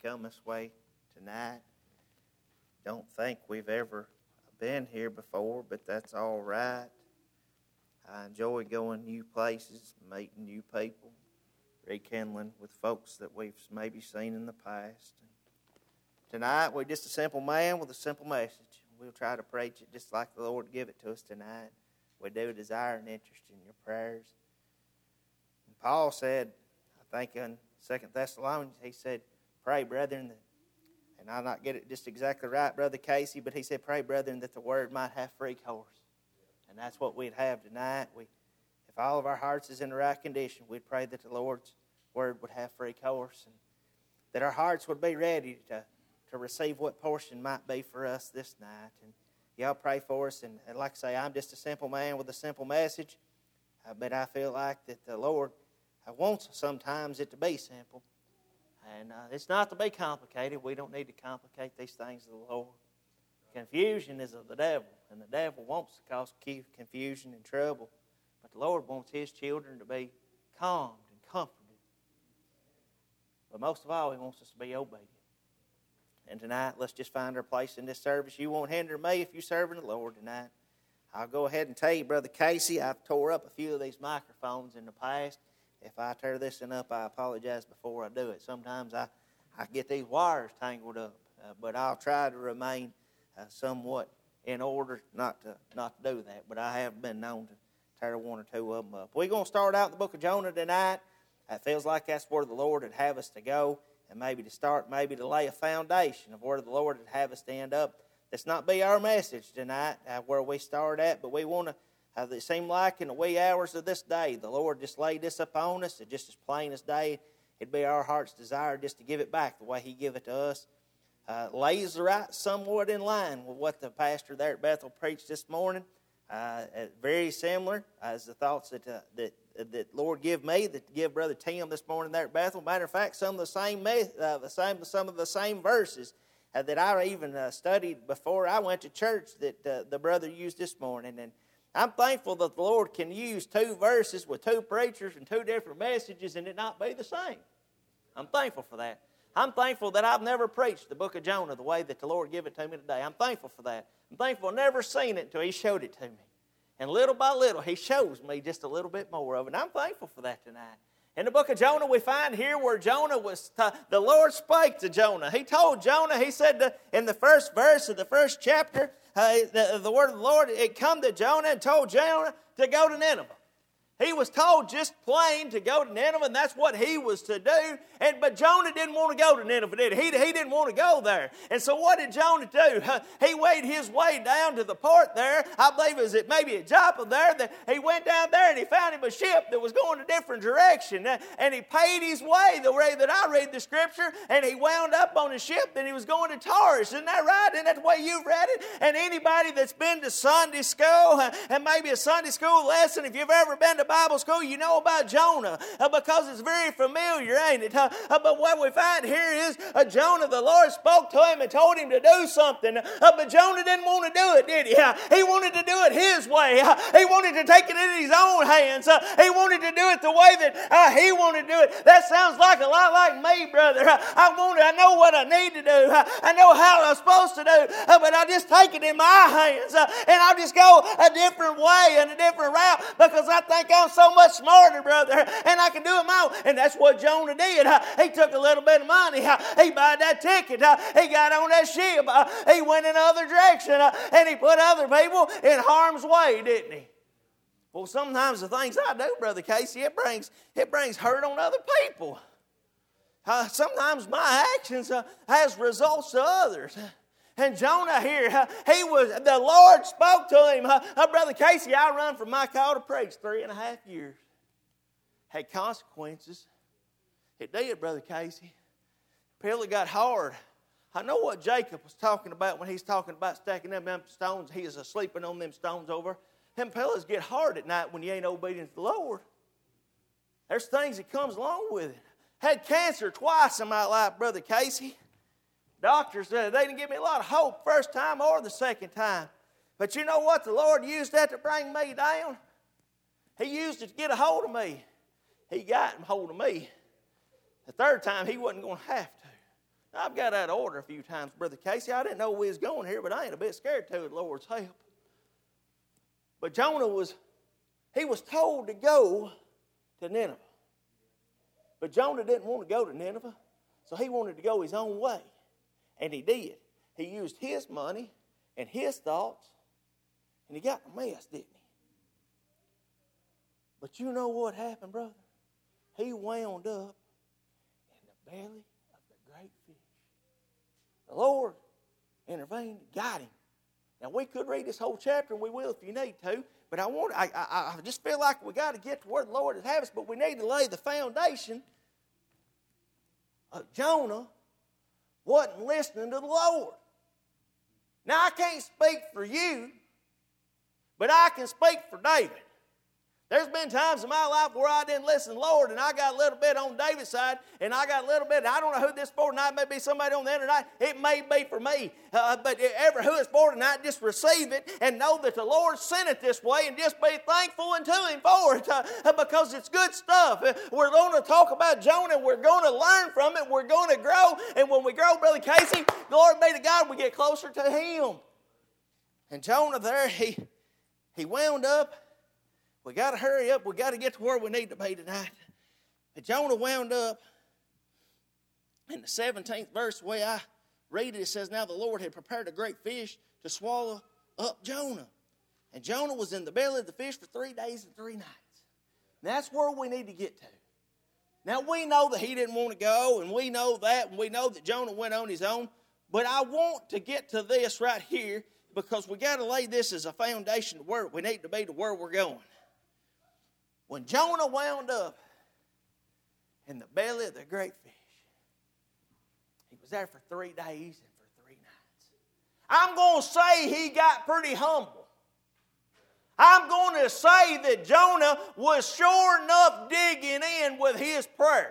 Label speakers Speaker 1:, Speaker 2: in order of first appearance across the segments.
Speaker 1: come this way tonight. Don't think we've ever been here before, but that's all right. I enjoy going new places, meeting new people, rekindling with folks that we've maybe seen in the past. Tonight, we're just a simple man with a simple message. We'll try to preach it just like the Lord give it to us tonight. We do desire and interest in your prayers. And Paul said, I think in 2 Thessalonians, he said, pray, brethren, and I'll not get it just exactly right, Brother Casey, but he said, pray, brethren, that the word might have free course. And that's what we'd have tonight. If all of our hearts is in the right condition, we'd pray that the Lord's word would have free course, and that our hearts would be ready to receive what portion might be for us this night. And y'all pray for us. And like I say, I'm just a simple man with a simple message. But I feel like that the Lord wants sometimes it to be simple. And it's not to be complicated. We don't need to complicate these things of the Lord. Confusion is of the devil. And the devil wants to cause confusion and trouble. But the Lord wants His children to be calmed and comforted. But most of all, He wants us to be obedient. And tonight, let's just find our place in this service. You won't hinder me if you're serving the Lord tonight. I'll go ahead and tell you, Brother Casey, I've tore up a few of these microphones in the past. If I tear this one up, I apologize before I do it. Sometimes I get these wires tangled up. But I'll try to remain somewhat in order not to do that. But I have been known to tear one or two of them up. We're going to start out in the book of Jonah tonight. It feels like that's where the Lord would have us to go. And maybe to lay a foundation of where the Lord would have us to end up. That's not be our message tonight, where we start at, but we want to, it seemed like in the wee hours of this day, the Lord just laid this upon us, and just as plain as day, it'd be our heart's desire just to give it back the way He give it to us. Lays right somewhat in line with what the pastor there at Bethel preached this morning. Very similar as the thoughts that Lord give me, that give Brother Tim this morning there at Bethel. Matter of fact, some of the same verses that I even studied before I went to church that the brother used this morning. And I'm thankful that the Lord can use two verses with two preachers and two different messages and it not be the same. I'm thankful for that. I'm thankful that I've never preached the book of Jonah the way that the Lord gave it to me today. I'm thankful for that. I'm thankful I've never seen it until He showed it to me. And little by little, He shows me just a little bit more of it. And I'm thankful for that tonight. In the book of Jonah, we find here where Jonah the Lord spake to Jonah. He told Jonah, He said in the first verse of the first chapter, the word of the Lord, it come to Jonah and told Jonah to go to Nineveh. He was told just plain to go to Nineveh, and that's what he was to do. But Jonah didn't want to go to Nineveh, did he? He didn't want to go there. And so what did Jonah do? He weighed his way down to the port there. I believe it was maybe at Joppa there. That he went down there and he found him a ship that was going a different direction. And he paid his way the way that I read the Scripture. And he wound up on a ship and he was going to Tarshish. Isn't that right? Isn't that the way you've read it? And anybody that's been to Sunday school, and maybe a Sunday school lesson, if you've ever been to Bible school, you know about Jonah because it's very familiar, ain't it? But what we find here is Jonah, the Lord spoke to him and told him to do something, but Jonah didn't want to do it, did he? He wanted to do it his way. He wanted to take it in his own hands. He wanted to do it the way that he wanted to do it. That sounds like a lot like me, brother. I know what I need to do. I know how I'm supposed to do, but I just take it in my hands, and I'll just go a different way and a different route because I think I'm so much smarter, brother, and I can do it my own. And that's what Jonah did. He took a little bit of money. He bought that ticket. He got on that ship. He went in another direction, and he put other people in harm's way, didn't he? Well, sometimes the things I do, Brother Casey, it brings hurt on other people. Sometimes my actions has results to others. And Jonah here, the Lord spoke to him. Brother Casey, I run from my call to preach 3.5 years. Had consequences. It did, Brother Casey. Pillar got hard. I know what Jacob was talking about when he's talking about stacking them stones. He is sleeping on them stones over. Them pillars get hard at night when you ain't obedient to the Lord. There's things that comes along with it. Had cancer twice in my life, Brother Casey. Doctors said they didn't give me a lot of hope first time or the second time. But you know what? The Lord used that to bring me down. He used it to get a hold of me. He got a hold of me. The third time, He wasn't going to have to. I've got out of order a few times, Brother Casey. I didn't know we was going here, but I ain't a bit scared to with the Lord's help. But Jonah was told to go to Nineveh. But Jonah didn't want to go to Nineveh, so he wanted to go his own way. And he did. He used his money and his thoughts, and he got a mess, didn't he? But you know what happened, brother? He wound up in the belly of the great fish. The Lord intervened, got him. Now, we could read this whole chapter, and we will if you need to, but I just feel like we got to get to where the Lord has had us, but we need to lay the foundation of Jonah wasn't listening to the Lord. Now, I can't speak for you, but I can speak for David. There's been times in my life where I didn't listen to the Lord, and I got a little bit on David's side, and I got a little bit, and I don't know who this for tonight. It may be somebody on the internet. It may be for me. But who it's for tonight, just receive it and know that the Lord sent it this way, and just be thankful unto Him for it because it's good stuff. We're going to talk about Jonah. We're going to learn from it. We're going to grow. And when we grow, Brother Casey, glory be to God, we get closer to Him. And Jonah there, he wound up. We got to hurry up. We got to get to where we need to be tonight. And Jonah wound up in the 17th verse. The way I read it, it says, "Now the Lord had prepared a great fish to swallow up Jonah. And Jonah was in the belly of the fish for 3 days and 3 nights." And that's where we need to get to. Now we know that he didn't want to go, and we know that, and we know that Jonah went on his own. But I want to get to this right here because we got to lay this as a foundation to where we need to be to where we're going. When Jonah wound up in the belly of the great fish, he was there for 3 days and for 3 nights. I'm going to say he got pretty humble. I'm going to say that Jonah was sure enough digging in with his prayers.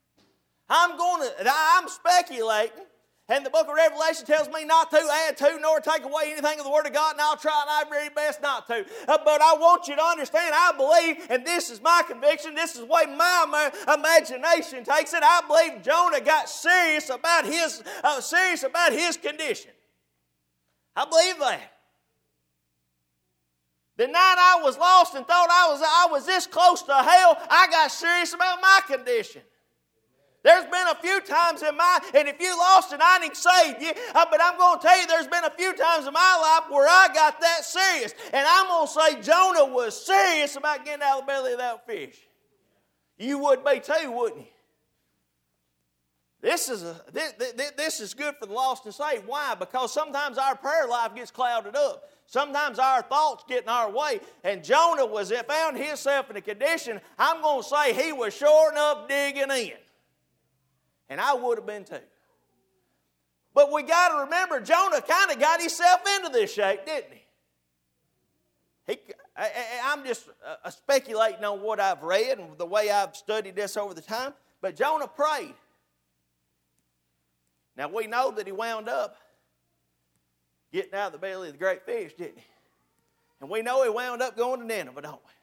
Speaker 1: I'm speculating. And the book of Revelation tells me not to add to nor take away anything of the Word of God, and I'll try my very best not to. But I want you to understand, I believe, and this is my conviction, this is the way my imagination takes it, I believe Jonah got serious about his condition. I believe that. The night I was lost and thought I was this close to hell, I got serious about my condition. There's been a few times and if you lost and I didn't save you, but I'm going to tell you there's been a few times in my life where I got that serious. And I'm going to say Jonah was serious about getting out of the belly of that fish. You would be too, wouldn't you? This is good for the lost and saved. Why? Because sometimes our prayer life gets clouded up. Sometimes our thoughts get in our way. And Jonah found himself in a condition, I'm going to say he was sure enough digging in. And I would have been too. But we got to remember, Jonah kind of got himself into this shape, didn't he? I'm just speculating on what I've read and the way I've studied this over the time. But Jonah prayed. Now we know that he wound up getting out of the belly of the great fish, didn't he? And we know he wound up going to Nineveh, don't we?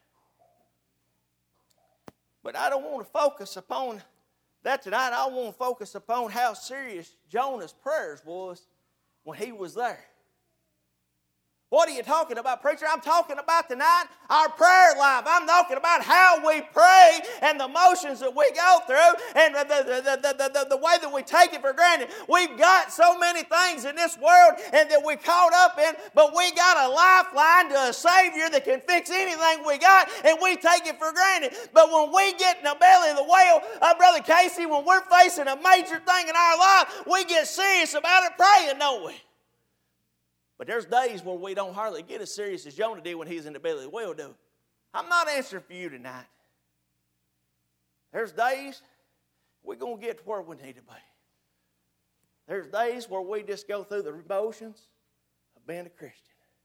Speaker 1: But I don't want to focus upon that tonight. I want to focus upon how serious Jonah's prayers was when he was there. What are you talking about, preacher? I'm talking about tonight our prayer life. I'm talking about how we pray and the motions that we go through and the way that we take it for granted. We've got so many things in this world and that we're caught up in, but we got a lifeline to a Savior that can fix anything we got, and we take it for granted. But when we get in the belly of the whale, Brother Casey, when we're facing a major thing in our life, we get serious about it praying, don't we? But there's days where we don't hardly get as serious as Jonah did when he was in the belly of the whale, do. I'm not answering for you tonight. There's days we're going to get to where we need to be. There's days where we just go through the motions of being a Christian.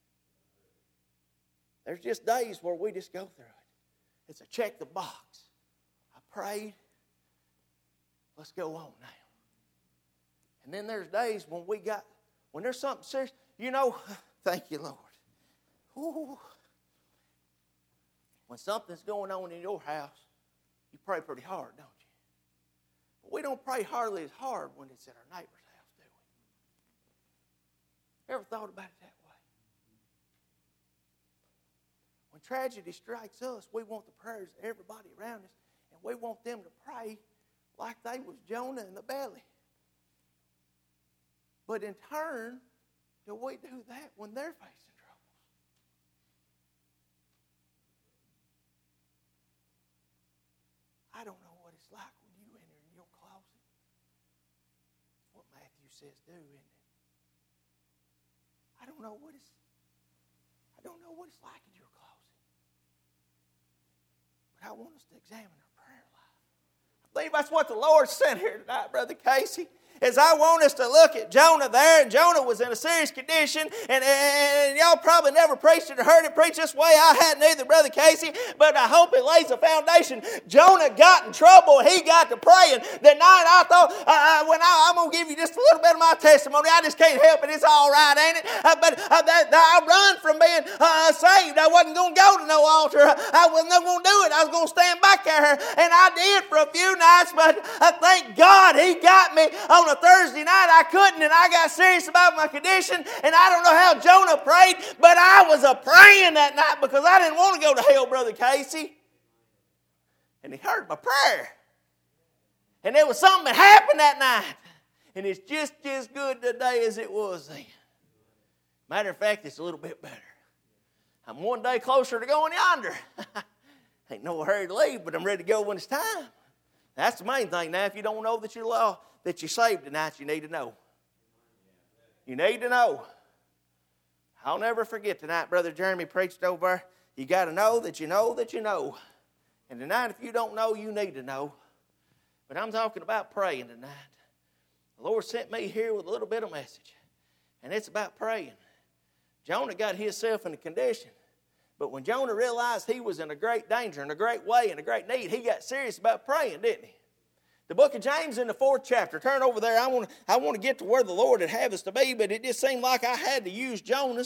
Speaker 1: There's just days where we just go through it. It's a check the box. I prayed. Let's go on now. And then there's days when there's something serious. You know, thank you, Lord. Ooh. When something's going on in your house, you pray pretty hard, don't you? But we don't pray hardly as hard when it's at our neighbor's house, do we? Ever thought about it that way? When tragedy strikes us, we want the prayers of everybody around us, and we want them to pray like they was Jonah in the belly. But in turn, do we do that when they're facing troubles? I don't know what it's like when you enter in your closet. What Matthew says do, isn't it? I don't know what it's like in your closet. But I want us to examine our prayer life. I believe that's what the Lord sent here tonight, Brother Casey. Is I want us to look at Jonah there, and Jonah was in a serious condition, and y'all probably never preached it or heard it preached this way. I hadn't either, Brother Casey, but I hope it lays a foundation. Jonah got in trouble. He got to praying. That night I thought, I'm going to give you just a little bit of my testimony. I just can't help it. It's all right, ain't it? But I run from being saved. I wasn't going to go to no altar. I wasn't going to do it. I was going to stand back there, and I did for a few nights, but thank God He got me on a Thursday night. I couldn't, and I got serious about my condition, and I don't know how Jonah prayed, but I was praying that night because I didn't want to go to hell, Brother Casey. And He heard my prayer. And there was something that happened that night, and it's just as good today as it was then. Matter of fact, it's a little bit better. I'm one day closer to going yonder. Ain't no hurry to leave, but I'm ready to go when it's time. That's the main thing. Now, if you don't know that you're saved tonight, you need to know. You need to know. I'll never forget tonight, Brother Jeremy preached over. You got to know that you know that you know. And tonight, if you don't know, you need to know. But I'm talking about praying tonight. The Lord sent me here with a little bit of message. And it's about praying. Jonah got himself in a condition. But when Jonah realized he was in a great danger, in a great way, in a great need, he got serious about praying, didn't he? The book of James in the 4th chapter. Turn over there. I want to get to where the Lord would have us to be, but it just seemed like I had to use Jonah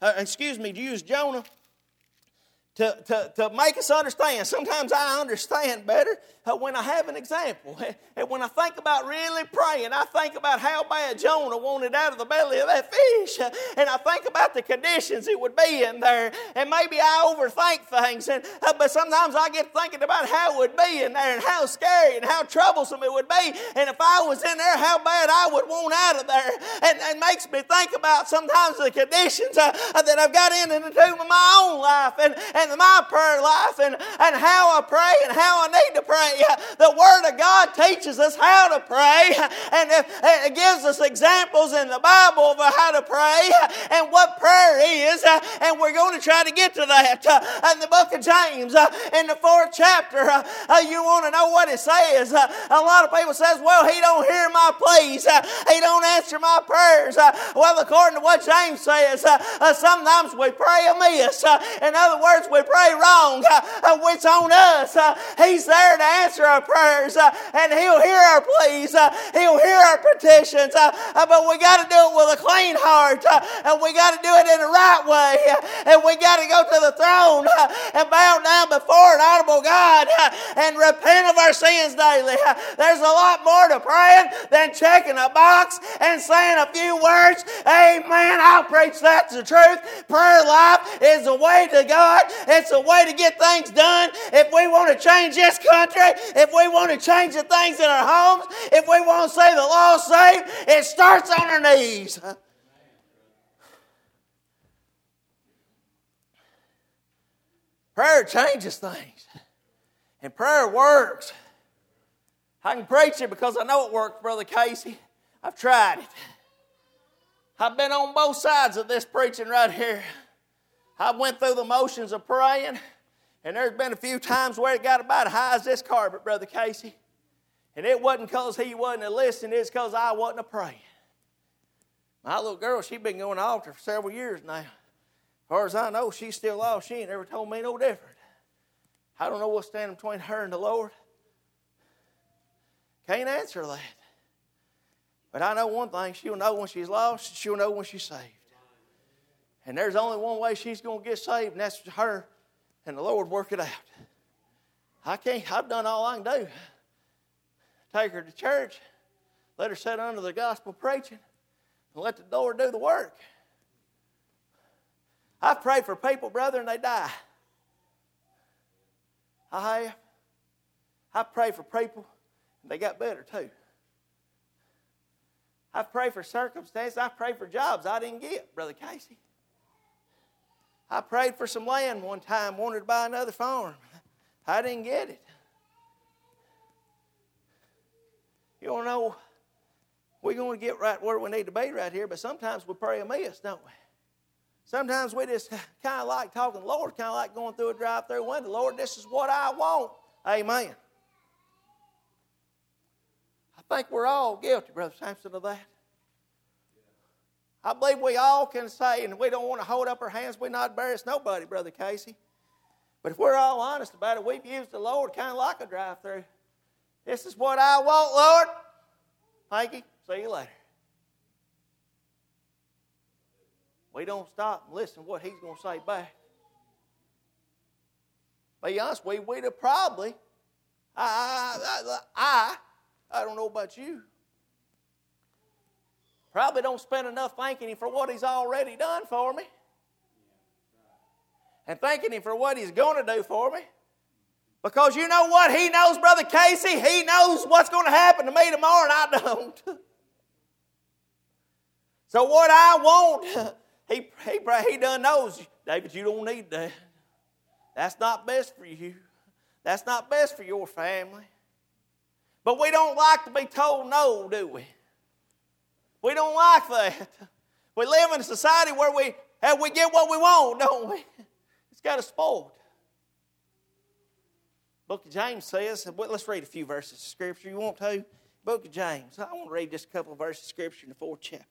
Speaker 1: to make us understand. Sometimes I understand better when I have an example. And when I think about really praying, I think about how bad Jonah wanted out of the belly of that fish. And I think about the conditions it would be in there. And maybe I overthink things. But sometimes I get thinking about how it would be in there and how scary and how troublesome it would be. And if I was in there, how bad I would want out of there. And it makes me think about sometimes the conditions that I've got into my own life and my prayer life and how I pray and how I need to pray. The Word of God teaches us how to pray, and it gives us examples in the Bible of how to pray and what prayer is, and we're going to try to get to that. In the book of James, in the 4th chapter, you want to know what it says. A lot of people says, well, He don't hear my pleas. He don't answer my prayers. Well, according to what James says, sometimes we pray amiss. In other words, we pray wrong. It's on us. He's there to answer our prayers, and He'll hear our pleas. He'll hear our petitions. But we got to do it with a clean heart, and we got to do it in the right way, and we got to go to the throne and bow down before an honorable God and repent of our sins daily. There's a lot more to praying than checking a box and saying a few words. Amen. I'll preach that's the truth. Prayer life is the way to God. It's a way to get things done. If we want to change this country, if we want to change the things in our homes, if we want to say the lost saved, it starts on our knees. Prayer changes things. And prayer works. I can preach it because I know it works, Brother Casey. I've tried it. I've been on both sides of this preaching right here. I went through the motions of praying, and there's been a few times where it got about as high as this carpet, Brother Casey. And it wasn't because he wasn't listening, it's because I wasn't praying. My little girl, she's been going to the altar for several years now. As far as I know, she's still lost. She ain't ever told me no different. I don't know what's standing between her and the Lord. Can't answer that. But I know one thing, she'll know when she's lost, she'll know when she's saved. And there's only one way she's going to get saved, and that's her and the Lord work it out. I've done all I can do. take her to church, let her sit under the gospel preaching, and let the Lord do the work. I've prayed for people, brother, and they die. I have. I've prayed for people, and they got better too. I've prayed for circumstances. I've prayed for jobs I didn't get, Brother Casey. I prayed for some land one time, wanted to buy another farm. I didn't get it. You don't know, we're going to get right where we need to be right here, but sometimes we pray amiss, don't we? Sometimes we just kind of like talking to the Lord, kind of like going through a drive-through window. Lord, this is what I want. Amen. I think we're all guilty, Brother Sampson, of that. I believe we all can say, and we don't want to hold up our hands, we're not embarrassed nobody, Brother Casey. But if we're all honest about it, we've used the Lord kind of like a drive-through. This is what I want, Lord. Thank you. See you later. We don't stop and listen to what He's going to say back. Be honest, we'd have probably, I don't know about you, probably don't spend enough thanking Him for what He's already done for me. And thanking Him for what He's going to do for me. Because you know what? He knows, Brother Casey, He knows what's going to happen to me tomorrow, and I don't. So what I want, He done knows. David, you don't need that. That's not best for you. That's not best for your family. But we don't like to be told no, do we? We don't like that. We live in a society where we get what we want, don't we? It's got us spoiled. Book of James says, let's read a few verses of Scripture. You want to? Book of James. I want to read just a couple of verses of Scripture in the 4th chapter.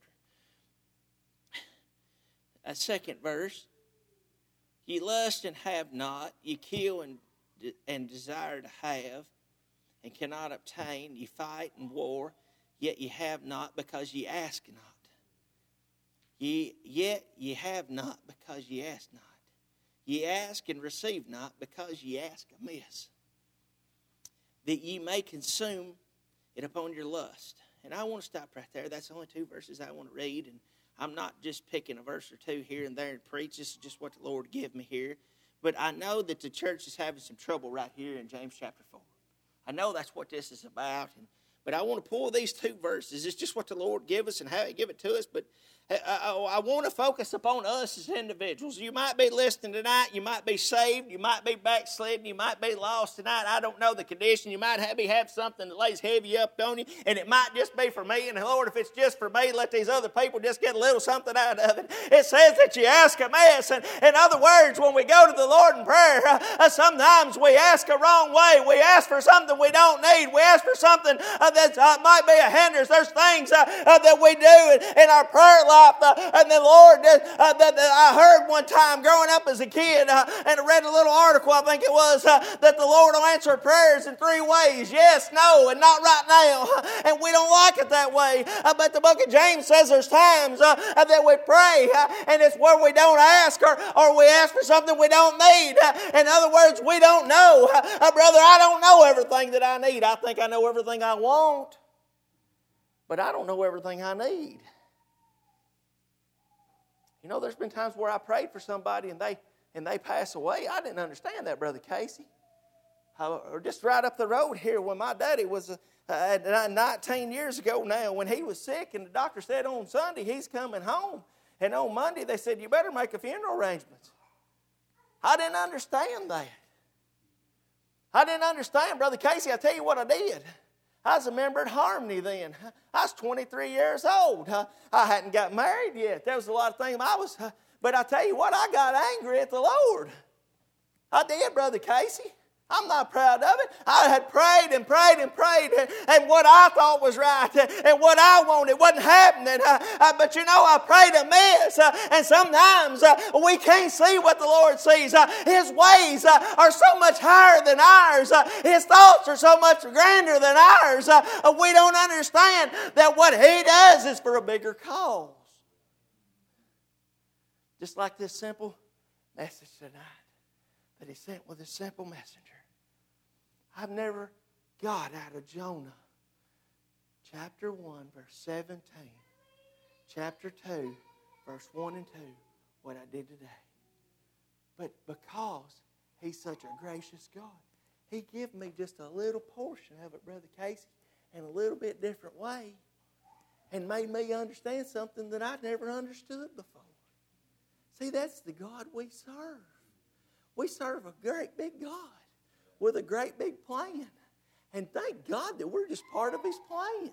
Speaker 1: A 2nd verse. Ye lust and have not, ye kill and desire to have, and cannot obtain. Ye fight and war, yet ye have not, because ye ask not. Yet ye have not, because ye ask not. Ye ask and receive not, because ye ask amiss, that ye may consume it upon your lust. And I want to stop right there. That's only 2 verses I want to read, and I'm not just picking a verse or 2 here and there and preach. This is just what the Lord gave me here. But I know that the church is having some trouble right here in James chapter 4. I know that's what this is about. But I want to pull these 2 verses. It's just what the Lord gave us and how He give it to us. But I want to focus upon us as individuals. You might be listening tonight. You might be saved. You might be backslidden. You might be lost tonight. I don't know the condition. You might have something that lays heavy up on you. And it might just be for me. And Lord, if it's just for me, let these other people just get a little something out of it. It says that you ask amiss. And in other words, when we go to the Lord in prayer, sometimes we ask a wrong way. We ask for something we don't need. We ask for something that might be a hindrance. There's things that we do in our prayer life. And the Lord, I heard one time growing up as a kid, and I read a little article, I think it was, that the Lord will answer prayers in 3 ways. Yes, no, and not right now. And we don't like it that way. But the book of James says there's times that we pray, and it's where we don't ask, or we ask for something we don't need. In other words, we don't know. Brother, I don't know everything that I need. I think I know everything I want, but I don't know everything I need. You know, there's been times where I prayed for somebody and they pass away. I didn't understand that, Brother Casey. Or just right up the road here when my daddy was 19 years ago now, when he was sick, and the doctor said on Sunday he's coming home. And on Monday they said, you better make a funeral arrangements. I didn't understand that. I didn't understand, Brother Casey. I tell you what I did. I was a member at Harmony then. I was 23 years old. I hadn't got married yet. There was a lot of things but I tell you what, I got angry at the Lord. I did, Brother Casey. I'm not proud of it. I had prayed and prayed and prayed, and what I thought was right and what I wanted wasn't happening. But you know, I prayed amiss, and sometimes we can't see what the Lord sees. His ways are so much higher than ours. His thoughts are so much grander than ours. We don't understand that what He does is for a bigger cause. Just like this simple message tonight that He sent with a simple messenger. I've never got out of Jonah chapter 1, verse 17. Chapter 2, verse 1 and 2, what I did today. But because He's such a gracious God, He gave me just a little portion of it, Brother Casey, in a little bit different way, and made me understand something that I'd never understood before. See, that's the God we serve. We serve a great big God with a great big plan. And thank God that we're just part of His plan.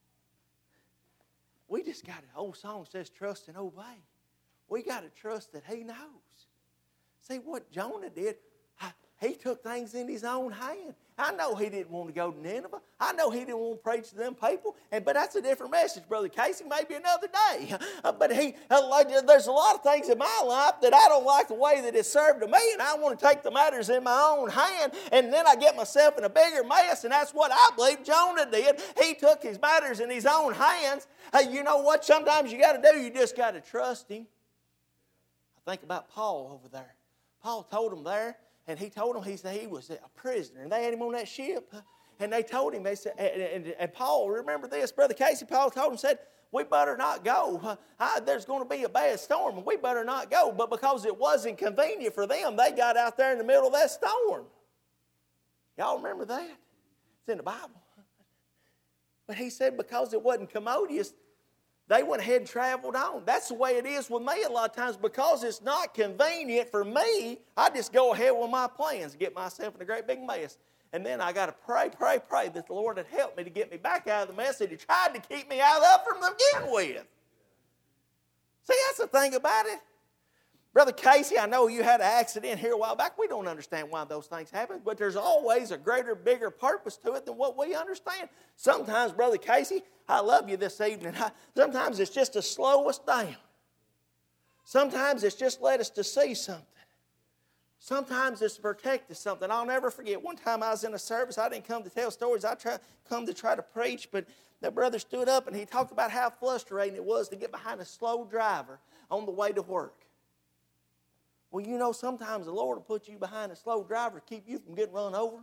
Speaker 1: We just got an old song that says, trust and obey. We got to trust that He knows. See, what Jonah did, he took things in his own hand. I know he didn't want to go to Nineveh. I know he didn't want to preach to them people. But that's a different message, Brother Casey, maybe another day. But there's a lot of things in my life that I don't like the way that it's served to me, and I want to take the matters in my own hand, and then I get myself in a bigger mess, and that's what I believe Jonah did. He took his matters in his own hands. You know what? Sometimes you got to do, you just got to trust Him. I think about Paul over there. Paul told him there, and he told him he was a prisoner, and they had him on that ship. And they told him, they said, and Paul, remember this, Brother Casey, Paul told him, said, we better not go. There's going to be a bad storm, and we better not go. But because it wasn't convenient for them, they got out there in the middle of that storm. Y'all remember that? It's in the Bible. But he said because it wasn't commodious, they went ahead and traveled on. That's the way it is with me a lot of times. Because it's not convenient for me, I just go ahead with my plans, get myself in a great big mess. And then I got to pray that the Lord would help me to get me back out of the mess that He tried to keep me out of from the begin with. See, that's the thing about it. Brother Casey, I know you had an accident here a while back. We don't understand why those things happen, but there's always a greater, bigger purpose to it than what we understand. Sometimes, Brother Casey, I love you this evening. Sometimes it's just to slow us down. Sometimes it's just let us to see something. Sometimes it's to protect us something. I'll never forget. One time I was in a service. I didn't come to tell stories. I come to try to preach, but the brother stood up and he talked about how frustrating it was to get behind a slow driver on the way to work. Well, you know, sometimes the Lord will put you behind a slow driver to keep you from getting run over.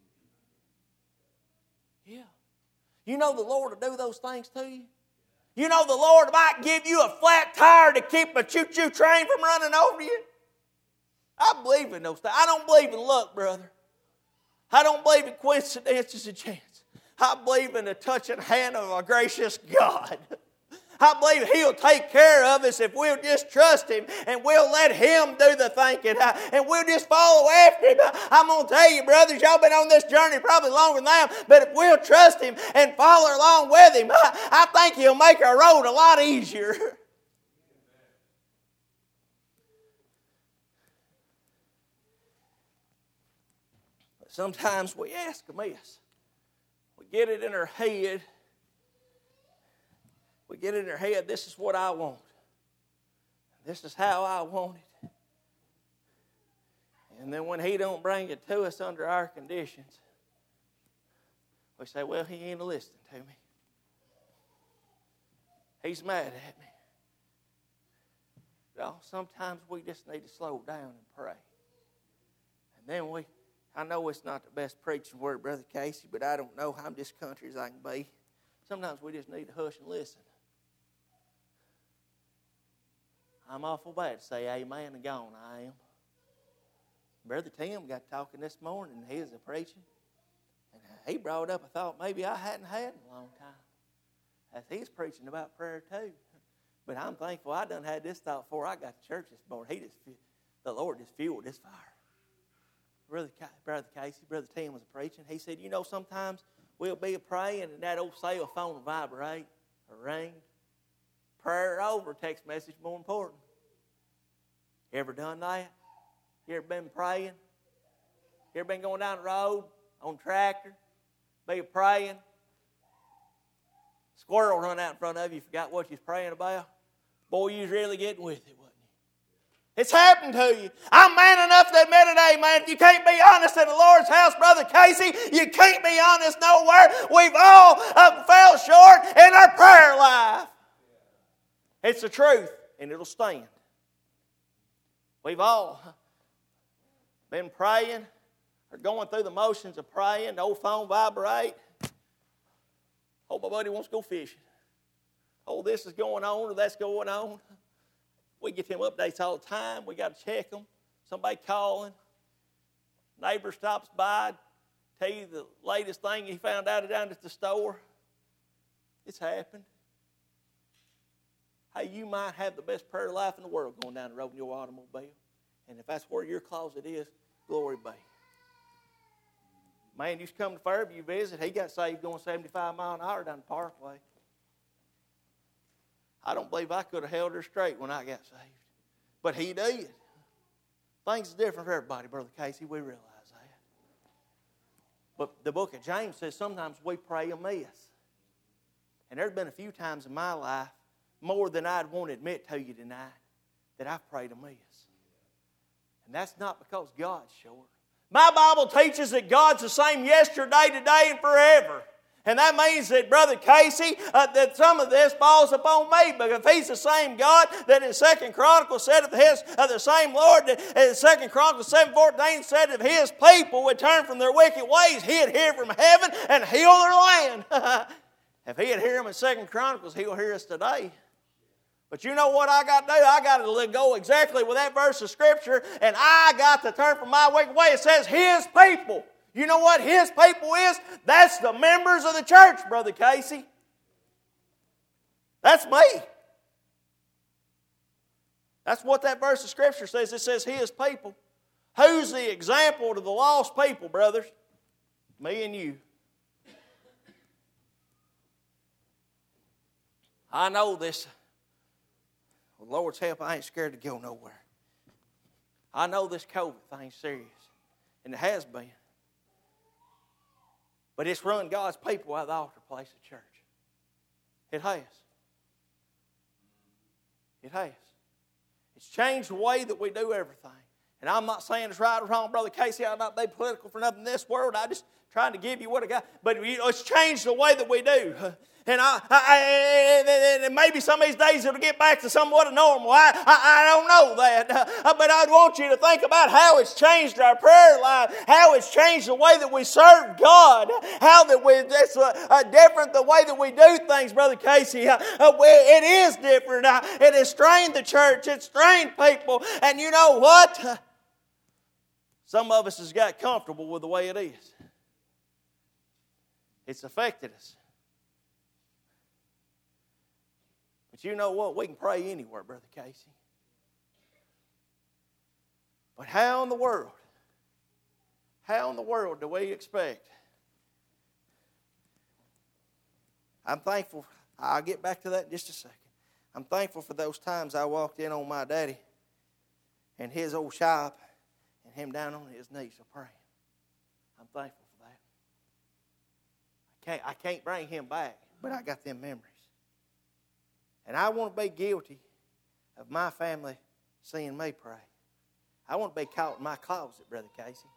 Speaker 1: Yeah. You know the Lord will do those things to you. You know the Lord might give you a flat tire to keep a choo-choo train from running over you. I believe in those things. I don't believe in luck, brother. I don't believe in coincidences and chance. I believe in the touching hand of a gracious God. I believe He'll take care of us if we'll just trust Him and we'll let Him do the thinking and we'll just follow after Him. I'm going to tell you, brothers, y'all been on this journey probably longer than I am, but if we'll trust Him and follow along with Him, I think He'll make our road a lot easier. But sometimes we ask amiss. We get it in our head. We get in our head, this is what I want. This is how I want it. And then when He don't bring it to us under our conditions, we say, well, He ain't listening to me. He's mad at me. No, sometimes we just need to slow down and pray. And then I know it's not the best preaching word, Brother Casey, but I don't know. I'm just country as I can be. Sometimes we just need to hush and listen. I'm awful bad to say amen and gone, I am. Brother Tim got talking this morning, and he was preaching. And he brought up a thought maybe I hadn't had in a long time. As he's preaching about prayer too. But I'm thankful I done had this thought before I got to church this morning. The Lord just fueled this fire. Brother Casey, Brother Tim was preaching. He said, you know, sometimes we'll be praying and that old cell phone will vibrate or ring. Prayer over, text message more important. You ever done that? You ever been praying? You ever been going down the road on tractor, be praying? Squirrel run out in front of you, forgot what you was praying about. Boy, you was really getting with it, wasn't you? It's happened to you. I'm man enough to admit it, amen. If you can't be honest in the Lord's house, Brother Casey, you can't be honest nowhere. We've all fell short in our prayer life. It's the truth, and it'll stand. We've all been praying or going through the motions of praying. The old phone vibrate. Oh,
Speaker 2: my buddy wants to go fishing. Oh, this is going on or that's going on. We get them updates all the time. We got to check them. Somebody calling. Neighbor stops by, tell you the latest thing he found out down at the store. It's happened. Hey, you might have the best prayer life in the world going down the road in your automobile. And if that's where your closet is, glory be. Man used to come to Fairview visit. He got saved going 75 miles an hour down the Parkway. I don't believe I could have held her straight when I got saved. But he did. Things are different for everybody, Brother Casey. We realize that. But the book of James says sometimes we pray amiss. And there's been a few times in my life, more than I'd want to admit to you tonight, that I've prayed amiss. And that's not because God's short. My Bible teaches that God's the same yesterday, today, and forever. And that means that, Brother Casey, that some of this falls upon me. But if He's the same God that in 2 Chronicles said of the same Lord, that in 2 Chronicles 7:14 said if His people would turn from their wicked ways, He'd hear from heaven and heal their land. If He'd hear them in 2 Chronicles, He'll hear us today. But you know what I got to do? I got to go exactly with that verse of Scripture, and I got to turn from my wicked way. It says His people. You know what His people is? That's the members of the church, Brother Casey. That's me. That's what that verse of Scripture says. It says His people. Who's the example to the lost people, brothers? Me and you. I know this. With the Lord's help, I ain't scared to go nowhere. I know this COVID thing's serious, and it has been. But it's run God's people out of the altar place of church. It has. It has. It's changed the way that we do everything. And I'm not saying it's right or wrong, Brother Casey. I'm not being political for nothing in this world. I'm just trying to give you what I got. But it's changed the way that we do. And and maybe some of these days it'll get back to somewhat of normal. I don't know that. But I'd want you to think about how it's changed our prayer life, how it's changed the way that we serve God, how that it's different the way that we do things, Brother Casey. It is different. It has strained the church. It's strained people. And you know what? Some of us has got comfortable with the way it is. It's affected us. But you know what? We can pray anywhere, Brother Casey. But how in the world do we expect? I'm thankful. I'll get back to that in just a second. I'm thankful for those times I walked in on my daddy and his old shop and him down on his knees praying. I'm thankful for that. I can't bring him back, but I got them memories. And I want to be guilty of my family seeing me pray. I want to be caught in my closet, Brother Casey.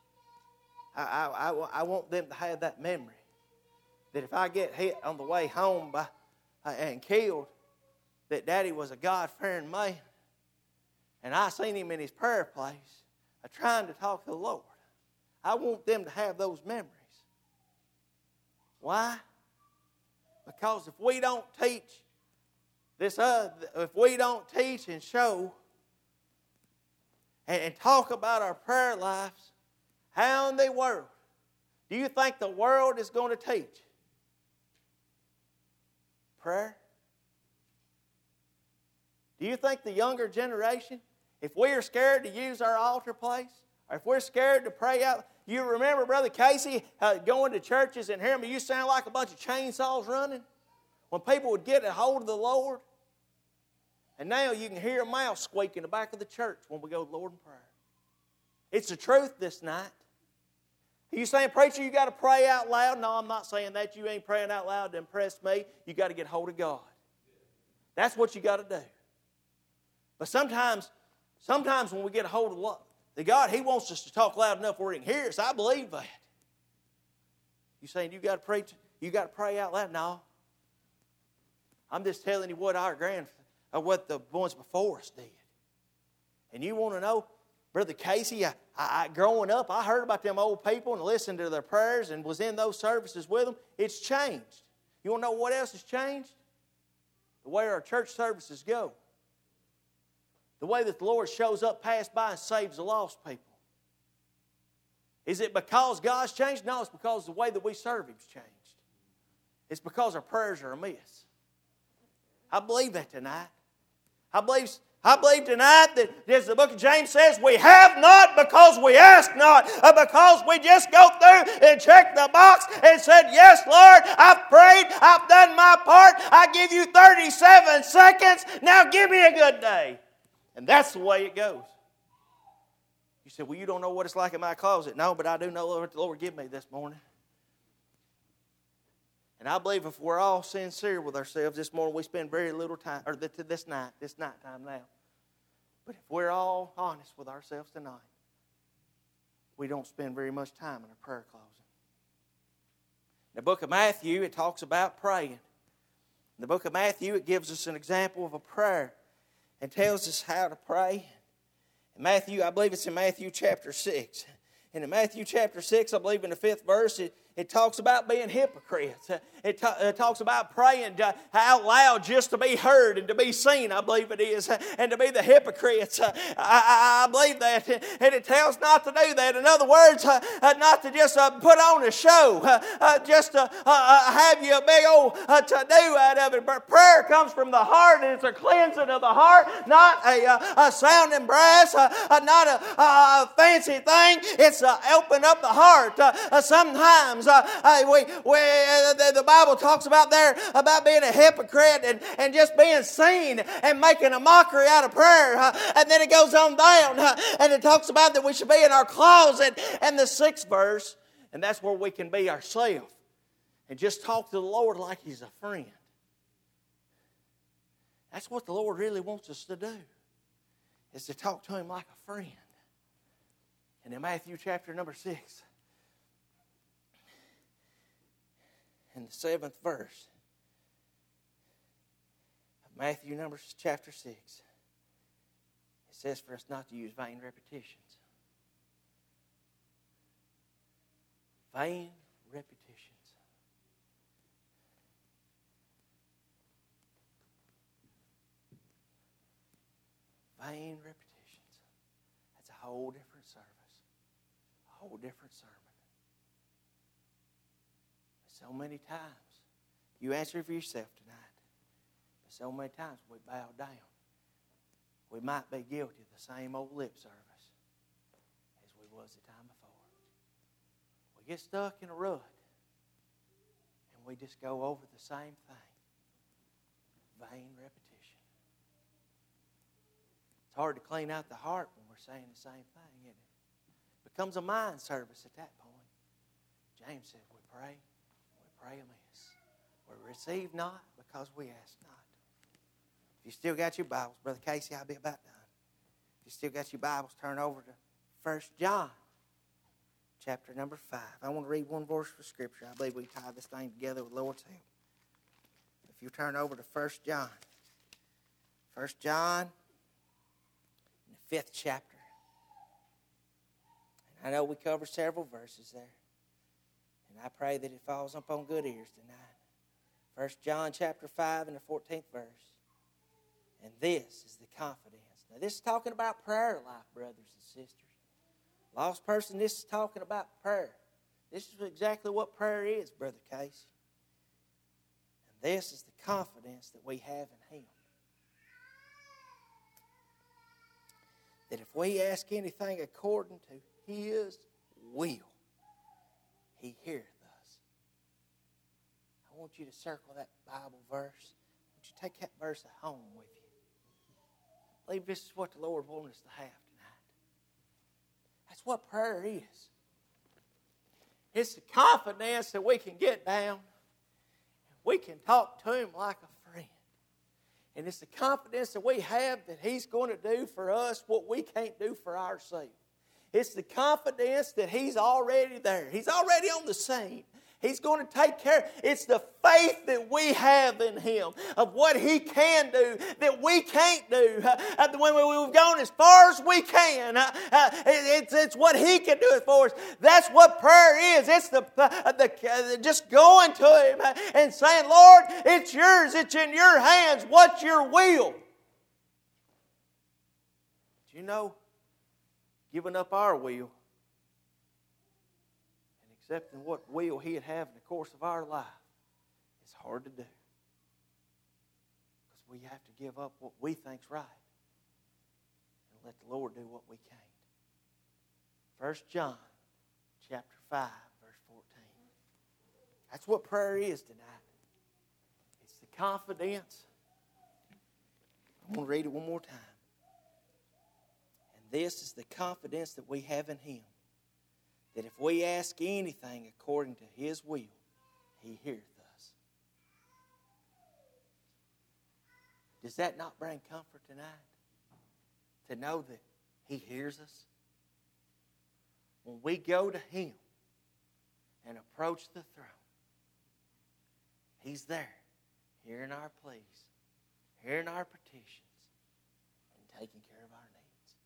Speaker 2: I want them to have that memory that if I get hit on the way home and killed, that Daddy was a God-fearing man. And I seen him in his prayer place trying to talk to the Lord. I want them to have those memories. Why? Because if we don't teach if we don't teach and show and talk about our prayer lives, how in the world do you think the world is going to teach prayer? Do you think the younger generation, if we are scared to use our altar place, or if we're scared to pray out, you remember, Brother Casey, going to churches and hearing me, you sound like a bunch of chainsaws running when people would get a hold of the Lord. And now you can hear a mouse squeak in the back of the church when we go to the Lord in prayer. It's the truth this night. Are you saying, preacher, you got to pray out loud? No, I'm not saying that. You ain't praying out loud to impress me. You got to get hold of God. That's what you got to do. But sometimes when we get a hold of the God, He wants us to talk loud enough where He can hear us. I believe that. You saying you got to preach? You got to pray out loud? No. I'm just telling you what what the ones before us did. And you want to know, Brother Casey, growing up, I heard about them old people and listened to their prayers and was in those services with them. It's changed. You want to know what else has changed? The way our church services go. The way that the Lord shows up, passes by, and saves the lost people. Is it because God's changed? No, it's because the way that we serve Him's changed. It's because our prayers are amiss. I believe that tonight. I believe tonight that, as the book of James says, we have not because we ask not, because we just go through and check the box and said, yes, Lord, I've prayed, I've done my part, I give you 37 seconds, now give me a good day. And that's the way it goes. You said, well, you don't know what it's like in my closet. No, but I do know what the Lord gave me this morning. And I believe if we're all sincere with ourselves this morning, we spend very little time, or this nighttime now. But if we're all honest with ourselves tonight, we don't spend very much time in a prayer closet. In the book of Matthew, it talks about praying. In the book of Matthew, it gives us an example of a prayer and tells us how to pray. In Matthew, I believe it's in Matthew chapter 6. And in Matthew chapter 6, I believe in the 5th verse, it talks about being hypocrites. It talks about praying out loud just to be heard and to be seen, I believe it is, and to be the hypocrites. I believe that. And it tells not to do that. In other words, not to just put on a show, just to have you a big old to-do out of it. But prayer comes from the heart, and it's a cleansing of the heart, not a sounding brass, not a fancy thing. It's open up the heart. Sometimes the Bible talks about there about being a hypocrite and just being seen and making a mockery out of prayer. And then it goes on down and it talks about that we should be in our closet. And the 6th verse, and that's where we can be ourselves and just talk to the Lord like He's a friend. That's what the Lord really wants us to do, is to talk to Him like a friend. And in Matthew chapter number 6, in the 7th verse of Matthew chapter 6, it says for us not to use vain repetitions. Vain repetitions. Vain repetitions. That's a whole different service. A whole different sermon. So many times, you answer for yourself tonight, but so many times we bow down. We might be guilty of the same old lip service as we was the time before. We get stuck in a rut, and we just go over the same thing. Vain repetition. It's hard to clean out the heart when we're saying the same thing, isn't it? It becomes a mind service at that point. James said, we pray amiss. We receive not because we ask not. If you still got your Bibles, Brother Casey, I'll be about done. If you still got your Bibles, turn over to 1 John, chapter number 5. I want to read one verse of Scripture. I believe we tie this thing together with Lord's help. If you turn over to 1 John. 1 John, in the 5th chapter. And I know we cover several verses there. And I pray that it falls upon good ears tonight. 1 John chapter 5 and the 14th verse. And this is the confidence. Now this is talking about prayer life, brothers and sisters. Lost person, this is talking about prayer. This is exactly what prayer is, Brother Casey. And this is the confidence that we have in Him. That if we ask anything according to His will, He heareth us. I want you to circle that Bible verse. I want you to take that verse at home with you. I believe this is what the Lord wants us to have tonight. That's what prayer is. It's the confidence that we can get down. We can talk to Him like a friend. And it's the confidence that we have that He's going to do for us what we can't do for ourselves. It's the confidence that He's already there. He's already on the scene. He's going to take care. It's the faith that we have in Him of what He can do that we can't do. When we've gone as far as we can, it's what He can do it for us. That's what prayer is. It's just going to Him and saying, Lord, it's yours. It's in your hands. What's your will? Do you know, giving up our will accepting what will He'd have in the course of our life is hard to do. Because we have to give up what we think's right and let the Lord do what we can't. 1 John chapter 5, verse 14. That's what prayer is tonight. It's the confidence. I'm going to read it one more time. And this is the confidence that we have in Him, that if we ask anything according to His will, He heareth us. Does that not bring comfort tonight? To know that He hears us? When we go to Him and approach the throne, He's there, hearing our pleas, hearing our petitions, and taking care of our needs.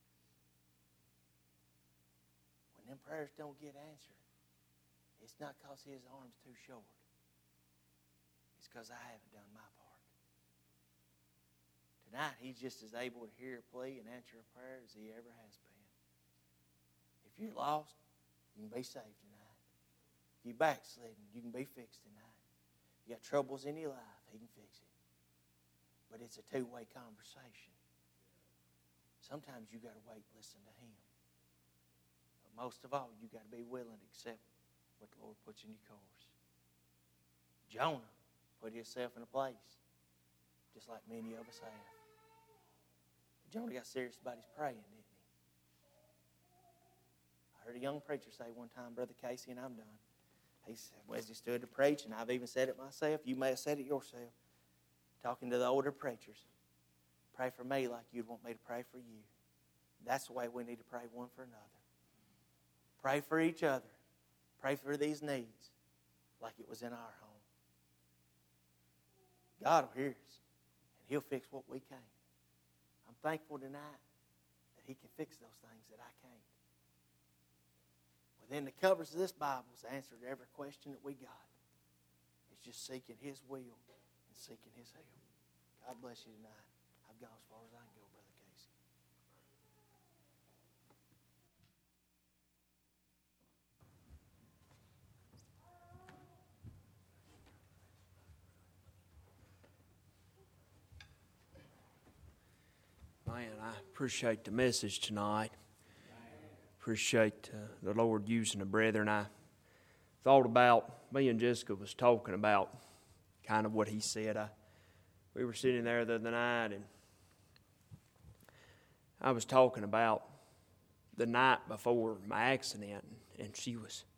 Speaker 2: When them prayers don't get answered, it's not because His arm's too short. It's because I haven't done my part. Tonight, He's just as able to hear a plea and answer a prayer as He ever has been. If you're lost, you can be saved tonight. If you're backslidden, you can be fixed tonight. If you got troubles in your life, He can fix it. But it's a two-way conversation. Sometimes you got to wait and listen to Him. Most of all, you've got to be willing to accept what the Lord puts in your course. Jonah put himself in a place, just like many of us have. Jonah got serious about his praying, didn't he? I heard a young preacher say one time, Brother Casey, and I'm done. He said, as he stood to preach, and I've even said it myself, you may have said it yourself, talking to the older preachers, pray for me like you'd want me to pray for you. That's the way we need to pray one for another. Pray for each other. Pray for these needs like it was in our home. God will hear us, and He'll fix what we can't. I'm thankful tonight that He can fix those things that I can't. Within the covers of this Bible is the answer to every question that we got. It's just seeking His will and seeking His help. God bless you tonight. I've gone as far as I can go, Brother Casey.
Speaker 3: Man, I appreciate the message tonight. Appreciate the Lord using the brethren. I thought about, me and Jessica was talking about kind of what he said. We were sitting there the other night, and I was talking about the night before my accident, and she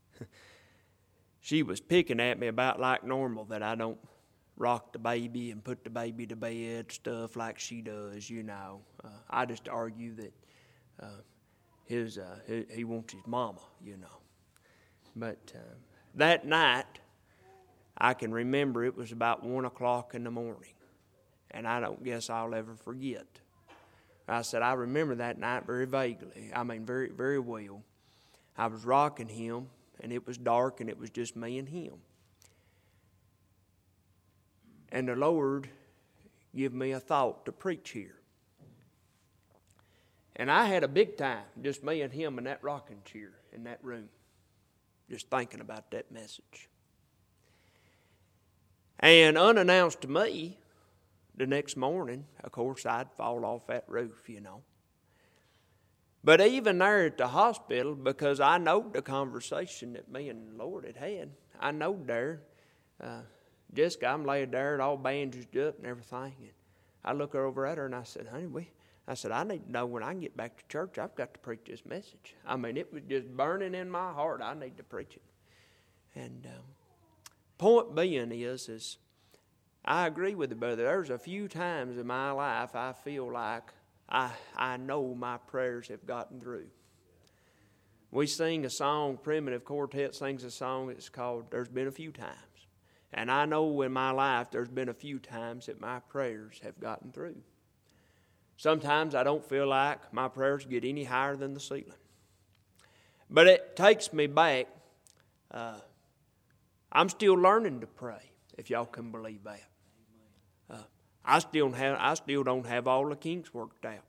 Speaker 3: was picking at me about like normal that I don't rock the baby and put the baby to bed, stuff like she does, you know. I just argue that he wants his mama, you know. But that night, I can remember it was about 1 o'clock in the morning, and I don't guess I'll ever forget. I said, I remember that night very vaguely. I mean, very, very well. I was rocking him, and it was dark, and it was just me and him. And the Lord gave me a thought to preach here. And I had a big time, just me and him in that rocking chair in that room, just thinking about that message. And unannounced to me, the next morning, of course, I'd fall off that roof, you know. But even there at the hospital, because I know the conversation that me and the Lord had, I know there, Jessica, I'm laid there, all bandaged up and everything. And I look over at her and I said, honey, I need to know when I can get back to church, I've got to preach this message. I mean, it was just burning in my heart. I need to preach it. And point being is I agree with the brother. There's a few times in my life I feel like I know my prayers have gotten through. We sing a song, Primitive Quartet sings a song, it's called There's Been a Few Times. And I know in my life there's been a few times that my prayers have gotten through. Sometimes I don't feel like my prayers get any higher than the ceiling. But it takes me back. I'm still learning to pray, if y'all can believe that. I still don't have all the kinks worked out.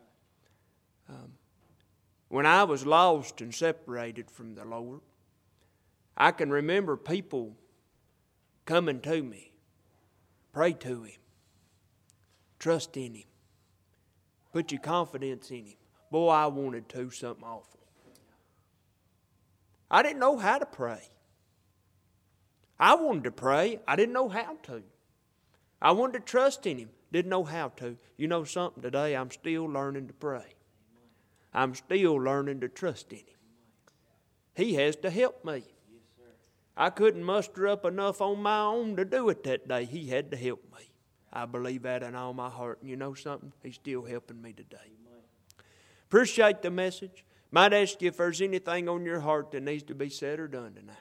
Speaker 3: When I was lost and separated from the Lord, I can remember people coming to me, pray to Him, trust in Him, put your confidence in Him. Boy, I wanted to, something awful. I didn't know how to pray. I wanted to pray. I didn't know how to. I wanted to trust in Him. Didn't know how to. You know something? Today I'm still learning to pray. I'm still learning to trust in Him. He has to help me. I couldn't muster up enough on my own to do it that day. He had to help me. I believe that in all my heart. And you know something? He's still helping me today. Appreciate the message. Might ask you if there's anything on your heart that needs to be said or done tonight.